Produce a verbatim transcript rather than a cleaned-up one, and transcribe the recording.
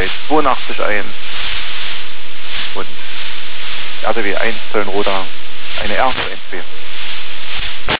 bei zweiundachtzig ein und R D W eins Zöllenroda eine R neun zwei.